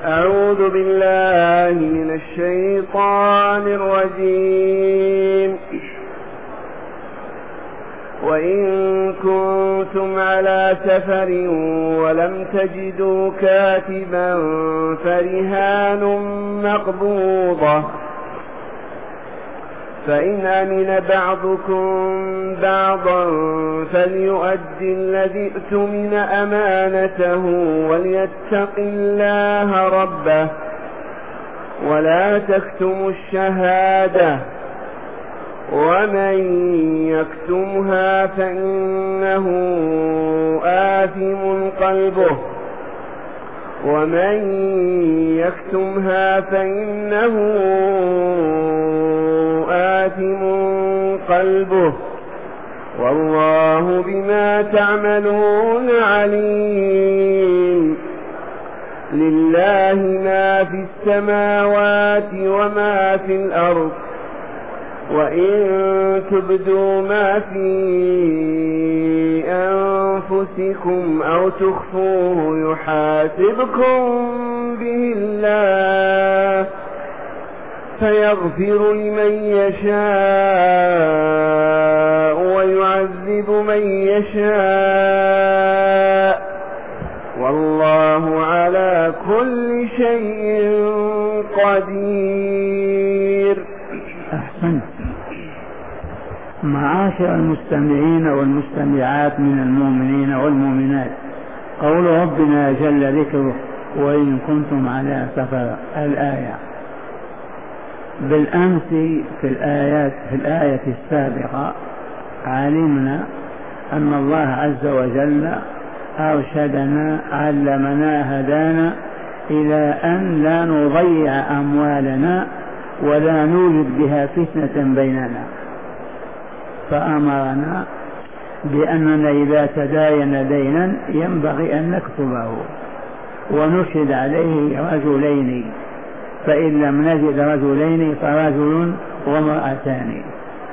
أعوذ بالله من الشيطان الرجيم. وإن كنتم على سفر ولم تجدوا كاتبا فرهان مقبوضة، فإن أمن بعضكم بعضا فليؤدي الذي اؤتمن أمانته وليتق الله ربه ولا تكتموا الشهادة، ومن يكتمها فإنه آثم قلبه والله بما تعملون عليم. لله ما في السماوات وما في الأرض، وإن تبدوا ما في أنفسكم أو تخفوه يحاسبكم به الله فيغفر لمن يشاء ويعذب من يشاء، والله على كل شيء قدير. أحسنت. معاشر المستمعين والمستمعات من المؤمنين والمؤمنات، قول ربنا جل ذكره: وإن كنتم على سفر، الآية. بالأمس في الآية السابقة علمنا أن الله عز وجل أرشدنا، علمنا، هدانا إلى أن لا نضيع أموالنا ولا نوجد بها فتنة بيننا، فأمرنا بأننا إذا تداين دينا ينبغي أن نكتبه ونشهد عليه رجلين، فإن لم نجد رجلين فرجل وامرأتان،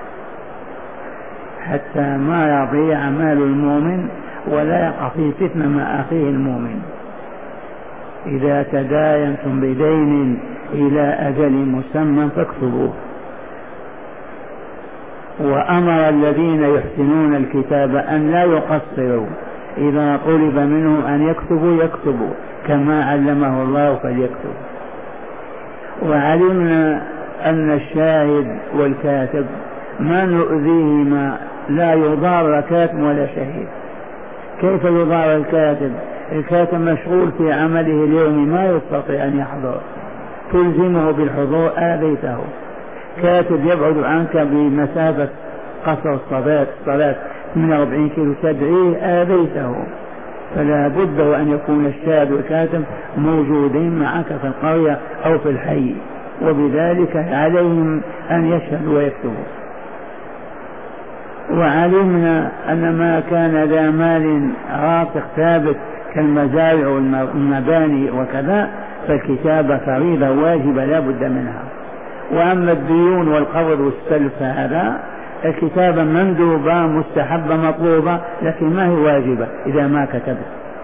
حتى ما يضيع مال المؤمن ولا يقع في فتنة مع أخيه المؤمن. إذا تداينتم بدين إلى أجل مسمى فاكتبوه. وأمر الذين يحسنون الكتاب أن لا يقصروا، إذا طلب منهم أن يكتبوا كما علمه الله فليكتب. وعلمنا أن الشاهد والكاتب ما نؤذيهما، لا يضار كاتب ولا شهيد. كيف يضار الكاتب؟ الكاتب مشغول في عمله اليومي ما يستطيع أن يحضر، تلزمه بالحضور آذيته. كاتب يبعد عنك بمسافة قصر الصلاة من 40 كيلو، تدعيه آذيته. فلا بد وأن يكون الشاهد والكاتب موجودين معك في القرية أو في الحي، وبذلك عليهم أن يشهدوا ويكتبوا. وعلمنا أن ما كان ذا مال راسخ ثابت كالمزارع والمباني وكذا فالكتابة فريضة واجبة لا بد منها. وأما الديون والقرض والسلف هذا الكتابة مندوبة مستحبة مطلوبة، لكن ما هي واجبة إذا ما كتبت.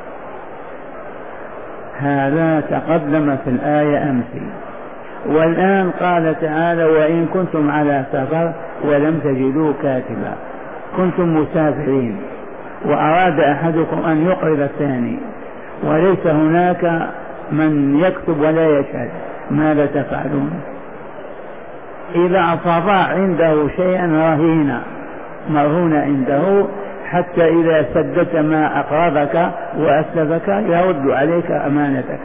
هذا تقدم في الآية أمس. والآن قال تعالى: وإن كنتم على سفر ولم تجدوا كاتبا، كنتم مسافرين وأراد أحدكم أن يقرض الثاني وليس هناك من يكتب ولا يشهد، ماذا تفعلون؟ إذا صار عنده شيئا رهينا مرهون عنده، حتى إذا سددت ما أقرضك وأسلفك يرد عليك أمانتك.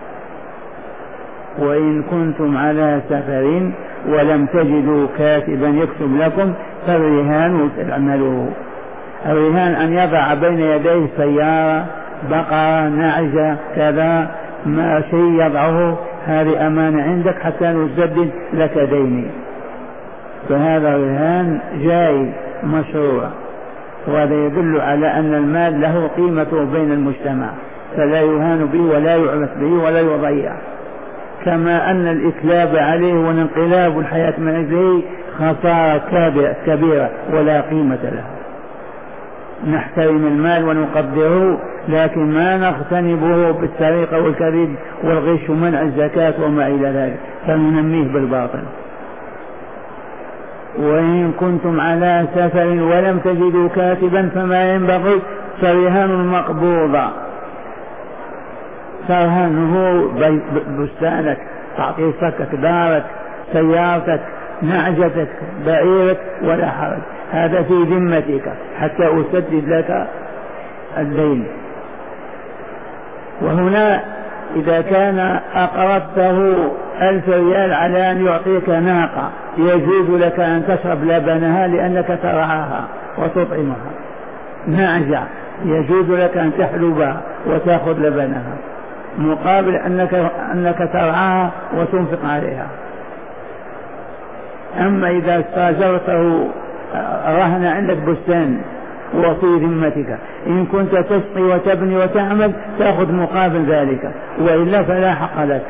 وإن كنتم على سفر ولم تجدوا كاتبا يكتب لكم فالرهان تعملوه. الرهان أن يضع بين يديه سيارة، بقرة، نعجة، كذا، ما شيء يضعه، هذه أمانة عندك حتى نسدد لك ديني. فهذا الرهان جائز مشروع، وهذا يدل على أن المال له قيمته بين المجتمع، فلا يهان به ولا يعبث به ولا يضيع. كما أن الإكلاب عليه وانقلاب الحياة من أجله خسارة كبيرة ولا قيمة لها. نحترم المال ونقدره، لكن ما نغتنبه بالسرقة والكذب والغش ومنع الزكاة وما إلى ذلك، فننميه بالباطل. وإن كنتم على سفر ولم تجدوا كاتبا فما ينبغي فرهان مقبوضة. فرهان هو بستانك، تعطيه صكك، دارك، سيارتك، نعجتك، بعيرك، ولا حرج، هذا في ذمتك حتى أسدد لك الدين. وهنا إذا كان أقرضته 1000 ريال على أن يعطيك ناقة، يجوز لك أن تشرب لبنها لأنك ترعاها وتطعمها. نعجة يجوز لك أن تحلبها وتأخذ لبنها مقابل أنك ترعاها وتنفق عليها. أما إذا استاجرته رهن عندك بستان وفي ذمتك، إن كنت تسقي وتبني وتعمل تأخذ مقابل ذلك، وإلا فلا حق لك.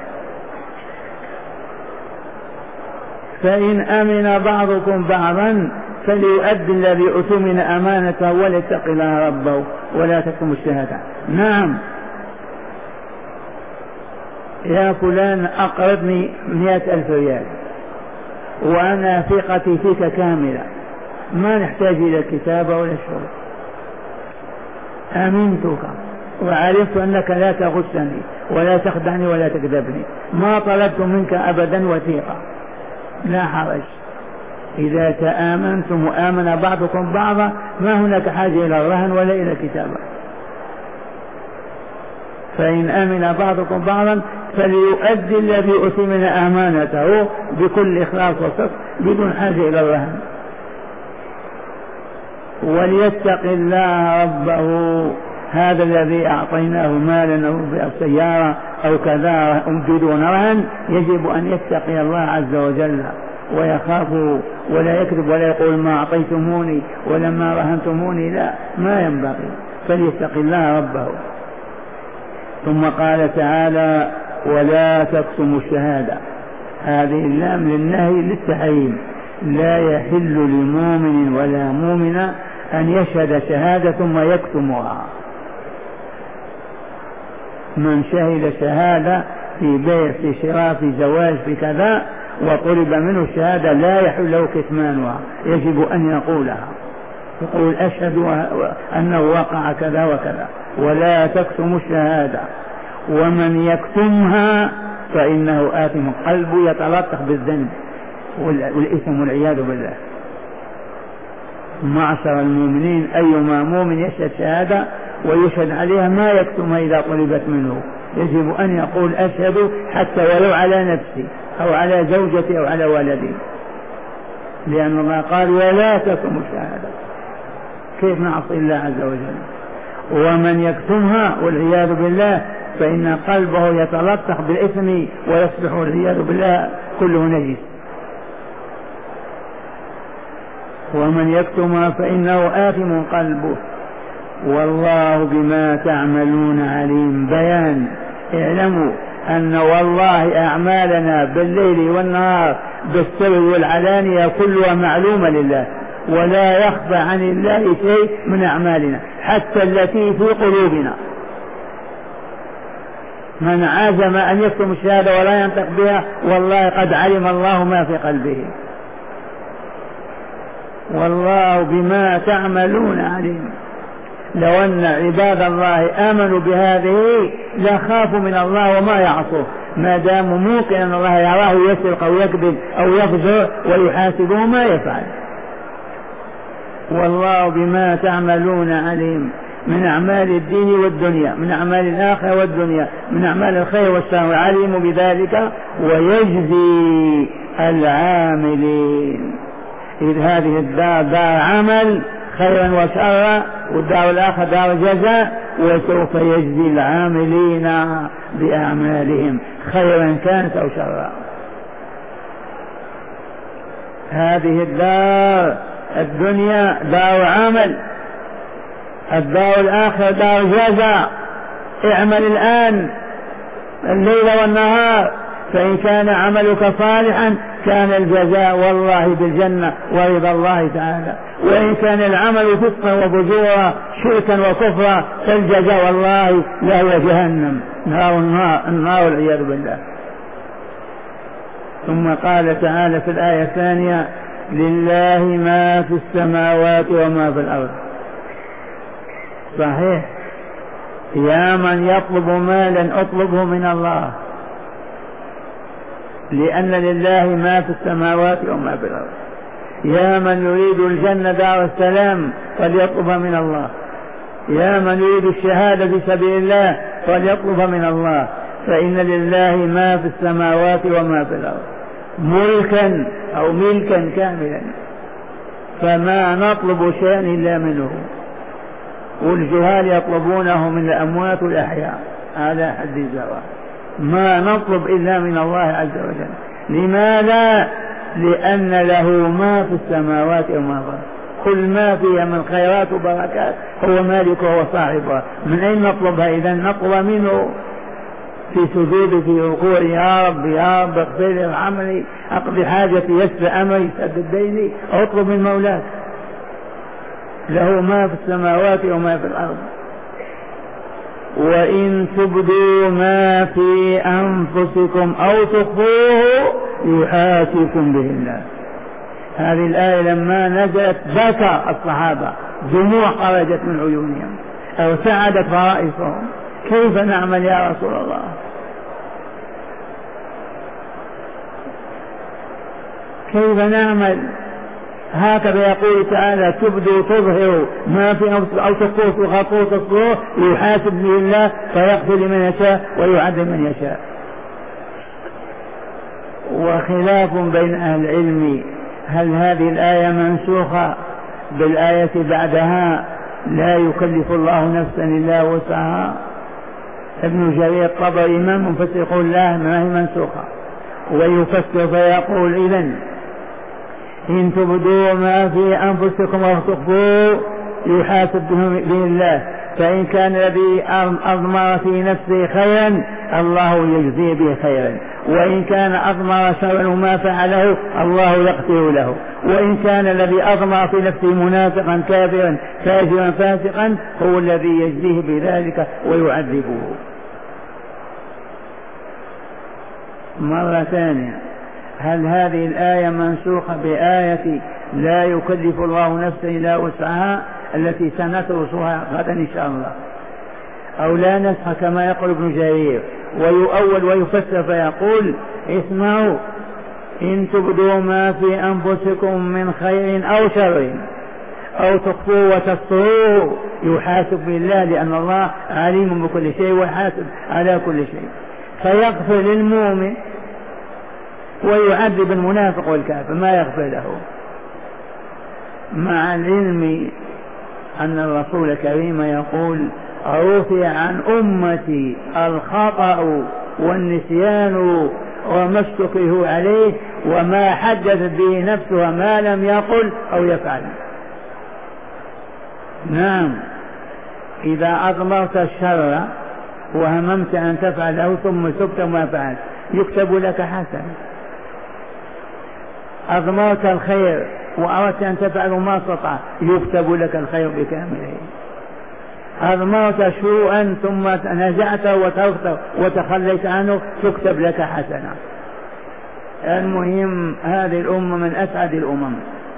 فإن أمن بعضكم بعضا فليؤدي الذي أؤتمن أمانته وليتق الله ربه ولا تكتم الشهادة. نعم يا فلان أقرضني 100,000 ريال وأنا ثقتي فيك كاملة، ما نحتاج إلى الكتابة ولا الشروط، أمنتك وعرفت أنك لا تغشني ولا تخدعني ولا تكذبني، ما طلبت منك أبدا وثيقة، لا حرج. إذا تآمنتم وآمن بعضكم بعضا ما هناك حاجة إلى الرهن ولا إلى الكتابة. فإن آمن بعضكم بعضا فليؤدي الذي أؤتمن أمانته بكل إخلاص وصدق بدون حاجة إلى الرهن. وليتق الله ربه، هذا الذي أعطيناه مالا أو سيارة أو كذا بدون رهن يجب أن يتقي الله عز وجل ويخافه ولا يكذب ولا يقول ما أعطيتموني ولا ما رهنتموني، لا، ما ينبغي، فليتق الله ربه. ثم قال تعالى ولا تكتموا الشهادة، هذه اللام للنهي للتحريم، لا يحل لمؤمن ولا مؤمنة أن يشهد شهادة ثم يكتمها. من شهد شهادة في بيع في شراء في زواج في كذا وطلب منه الشهادة لا يحل له كتمانها، يجب أن يقولها، يقول أشهد أنه وقع كذا وكذا. ولا تكتموا الشهادة ومن يكتمها فإنه آثم، قلبه يتلطخ بالذنب والإثم والعياذ بالله. معشر المؤمنين أيما مؤمن يشهد شهادة ويشهد عليها ما يكتمها إذا طلبت منه، يجب أن يقول أشهد حتى ولو على نفسي أو على زوجتي أو على ولدي، لأن الله قال ولا تكتموا الشهادة. كيف نعصي الله عز وجل؟ ومن يكتمها والعياذ بالله فإن قلبه يتلطخ بالإثم ويصبح والعياذ بالله كله نجس. ومن يكتمها فإنه آثم قلبه والله بما تعملون عليم. بيان، اعلموا أن والله أعمالنا بالليل والنهار بالسر والعلانية كلها معلومة لله، ولا يخفى عن الله شيء من أعمالنا حتى التي في قلوبنا. من عزم أن يكتم الشهادة ولا ينطق بها والله قد علم الله ما في قلبه. والله بما تعملون عليم. لو أن عباد الله آمنوا بهذه لخافوا من الله وما يعصوه، ما دام موقن أن الله يراه يسرق أو يكذب أو يفجر ويحاسبه ما يفعل. والله بما تعملون عليم، من أعمال الدين والدنيا، من أعمال الآخرة والدنيا، من أعمال الخير والشر، عليم بذلك ويجزي العاملين. إذ هذه الدار دار عمل خيرا وشرا، والدار الآخرة دار جزاء، وسوف يجزي العاملين بأعمالهم خيرا كانت أو شرا. هذه الدار الدنيا دار عمل، الدار الآخرة دار جزاء. اعمل الآن الليل والنهار، فإن كان عملك صالحا كان الجزاء والله بالجنة ورضا الله تعالى، وإن كان العمل فسقا وفجورا شركا وكفرا فالجزاء والله لا هو جهنم، النار والعياذ بالله. ثم قال تعالى في الآية الثانية: لله ما في السماوات وما في الأرض. صحيح، يا من يطلب مالا اطلبه من الله، لأن لله ما في السماوات وما في الأرض. يا من يريد الجنة دار السلام فليطلبها من الله، يا من يريد الشهادة في سبيل الله فليطلبها من الله، فإن لله ما في السماوات وما في الأرض ملكا أو ملكا كاملا، فما نطلب شيئا إلا منه. والجهال يطلبونه من الأموات والأحياء على حد السواء، ما نطلب إلا من الله عز وجل. لماذا؟ لأن له ما في السماوات وما في الأرض، كل ما فيها من خيرات وبركات هو مالكها وصاحبها. من أين نطلبها إذن؟ نطلب منه في سجود، في ركوع: يا رب يا رب اغفر لي وارحمني، اقضي حاجتي، يسر امري، سدد ديني، اطلب من مولاك. له ما في السماوات وما في الارض. وان تبدوا ما في انفسكم او تخفوه يحاسبكم به الله. هذه الآية لما نزلت بكى الصحابة، دموع خرجت من عيونهم أو سعدت فرائصهم. كيف نعمل يا رسول الله؟ كيف نعمل؟ هكذا يقول تعالى: تبدوا تظهروا ما في أنفسكم أو تخفوه تخفوه تصدروه يحاسب به الله فيغفر لمن يشاء ويعذب من يشاء. وخلاف بين أهل العلم: هل هذه الآية منسوخة بالآية بعدها لا يكلف الله نفسا إلا وسعها؟ ابن جرير الطبري إمام مفسر يقول لا، ما هي منسوخة، ويفسر فيقول: إذن إن تبدوا ما في أنفسكم أو تخفوه يحاسب به الله، فإن كان الذي أضمر في نفسه خيرا الله يجزي به خيرا، وإن كان أضمر شرا وما فعله الله يغفر له، وإن كان الذي أضمر في نفسه منافقا كافرا فاجرا فاسقا هو الذي يجزيه بذلك ويعذبه. مرة ثانية: هل هذه الآية منسوخة بآية لا يكلف الله نفسا إلا وسعها التي سندرسها غدا إن شاء الله، أو لا نسخ كما يقول ابن جرير؟ ويؤول ويفسر فيقول: اسمعوا، إن تبدوا ما في أنفسكم من خير أو شر أو تخفوه وتستروه يحاسب بالله، لأن الله عليم بكل شيء وحاسب على كل شيء، فيغفر للمؤمن ويعذب المنافق والكافر ما يغفر له. مع العلم أن الرسول الكريم يقول: رفع عن أمتي الخطأ والنسيان وما اشتكره عليه وما حدثت به نفسها ما لم يقل أو يفعل. نعم، إذا أضمرت الشر وهممت أن تفعله ثم سكت ما فعلت يكتب لك حسن. أضمرت الخير وأردت أن تفعل ما استطعت يكتب لك الخير بكامله. أضمرت شوءا ثم نزعته وتركته وتخليت عنه تكتب لك حسنة. المهم هذه الأمة من أسعد الأمم.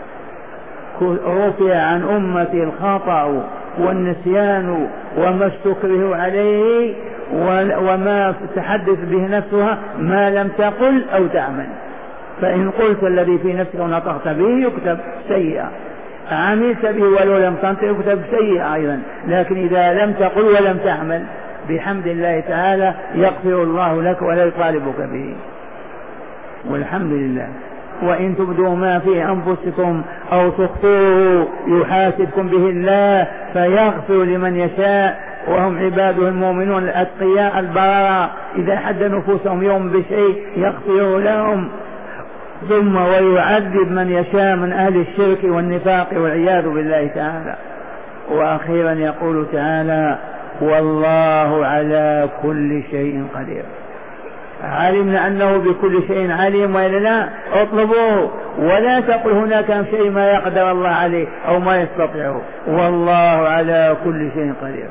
رفع عن أمتي الخطأ والنسيان وما استكره عليه وما تحدث به نفسها ما لم تقل أو تعمل. فإن قلت الذي في نفسك ونطقت به يكتب سيئة، عملت به ولو لم تنطق يكتب سيئة أيضا. لكن إذا لم تقل ولم تعمل بحمد الله تعالى يغفر الله لك ولا يطالبك به، والحمد لله. وإن تبدوا ما في أنفسكم أو تخفوه يحاسبكم به الله فيغفر لمن يشاء وهم عباده المؤمنون الأتقياء البررة. إذا حد نفوسهم يوم بشيء يغفر لهم، ثم ويعذب من يشاء من أهل الشرك والنفاق والعياذ بالله تعالى. وأخيرا يقول تعالى: والله على كل شيء قدير. علمنا أنه بكل شيء عليم وإلا لا اطلبوه، ولا تقل هناك شيء ما يقدر الله عليه أو ما يستطيعه، والله على كل شيء قدير.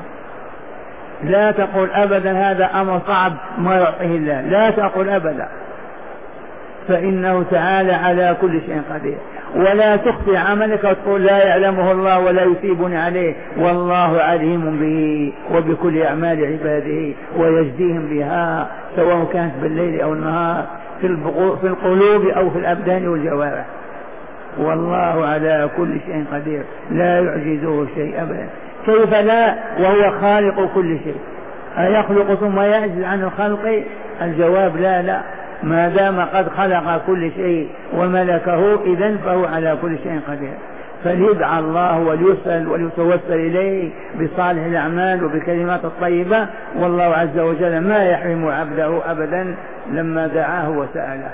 لا تقول أبدا هذا أمر صعب ما يعطيه الله، لا تقول أبدا، فإنه تعالى على كل شيء قدير. ولا تخفي عملك وتقول لا يعلمه الله ولا يثيبني عليه، والله عليم به وبكل أعمال عباده ويجزيهم بها سواء كانت بالليل أو النهار، في القلوب أو في الأبدان والجوارح، والله على كل شيء قدير لا يعجزه شيء أبدا. كيف لا وهو خالق كل شيء؟ أيخلق ثم يعجز عن الخلق؟ الجواب لا، ما دام قد خلق كل شيء وملكه إذن فهو على كل شيء قدير. فليدعى الله وليسأل وليتوسل إليه بصالح الأعمال وبكلمات الطيبة، والله عز وجل ما يحرم عبده أبدا لما دعاه وسأله.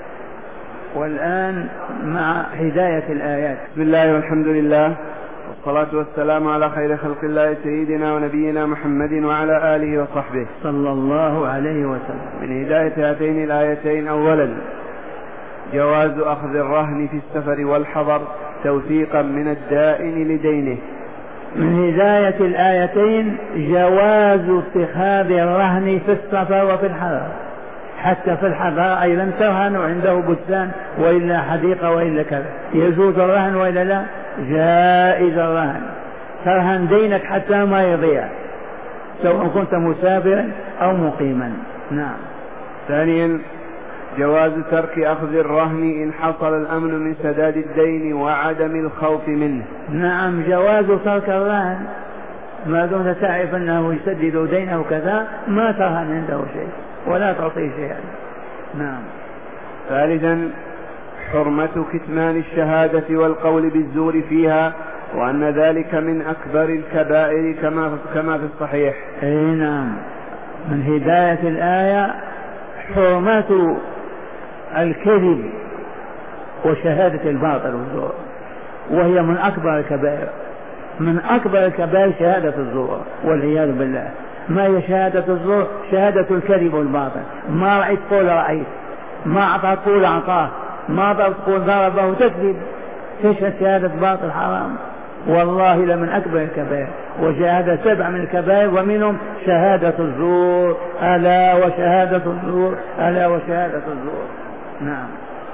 والآن مع هداية الآيات. بسم الله والحمد لله والصلاة والسلام على خير خلق الله سيدنا ونبينا محمد وعلى آله وصحبه صلى الله عليه وسلم. من هداية هاتين الآيتين: أولا جواز أخذ الرهن في السفر والحضر توثيقا من الدائن لدينه. من هداية الآيتين جواز اتخاذ الرهن في السفر وفي الحضر، حتى في الحضر أيضا ترهن عنده بستان وإلا حديقة وإلا كذا، يجوز الرهن وإلا لا؟ جائز الرهن، ترهن دينك حتى ما يضيع سواء كنت مسافرا أو مقيما. نعم. ثانيا جواز ترك أخذ الرهن إن حصل الأمن من سداد الدين وعدم الخوف منه. نعم، جواز ترك الرهن ما دمت تعرف أنه يسدد دينه كذا، ما ترهن عنده شيء ولا تعطيه شيئا. نعم. ثالثا حرمة كتمان الشهادة والقول بالزور فيها، وأن ذلك من أكبر الكبائر كما في الصحيح. نعم. من هداية الآية حرمة الكذب وشهادة الباطل والزور، وهي من أكبر الكبائر. من أكبر الكبائر شهادة الزور والعياذ بالله. ما هي شهادة الزور؟ شهادة الكذب والباطل. ما رأيت قول رأيت، ما أعطى قول أعطاه، ما تقول ضربه تكذب، تشهد شهادة باطل حرام، والله لمن أكبر الكبائر. وشهادة 7 من الكبائر ومنهم شهادة الزور، ألا وشهادة الزور، ألا وشهادة الزور. نعم.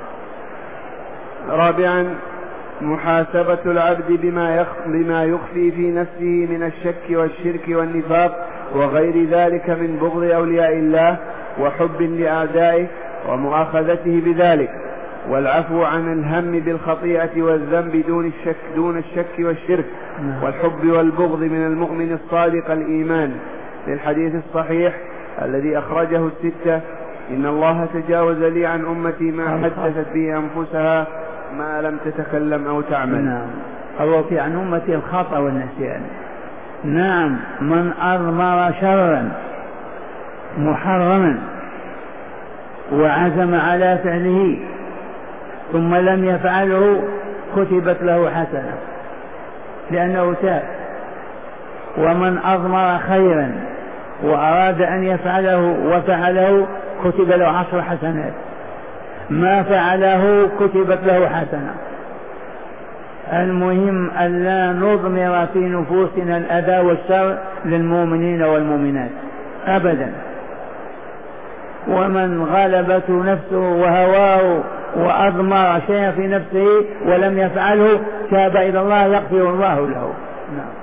رابعا محاسبة العبد بما يخفي في نفسه من الشك والشرك والنفاق وغير ذلك من بغض أولياء الله وحب لأعدائه ومؤاخذته بذلك، والعفو عن الهم بالخطيئة والذنب دون الشك والشرك والحب والبغض من المؤمن الصادق الإيمان، للحديث الصحيح الذي أخرجه 6: إن الله تجاوز لي عن أمتي ما حدثت به أنفسها ما لم تتكلم أو تعمل. نعم. أو عن أمتي الخطأ والنسيان. نعم. من أضمر شرا محرما وعزم على فعله ثم لم يفعله كتبت له حسنة لأنه تاب. ومن أضمر خيرا وأراد أن يفعله وفعله كتب له 10 حسنات، ما فعله كتبت له حسنة. المهم أن لا نضمر في نفوسنا الأذى والشر للمؤمنين والمؤمنات أبدا. ومن غلبته نفسه وهواه وأضمر شيئا في نفسه ولم يفعله تاب إلى الله يغفر الله له. نعم.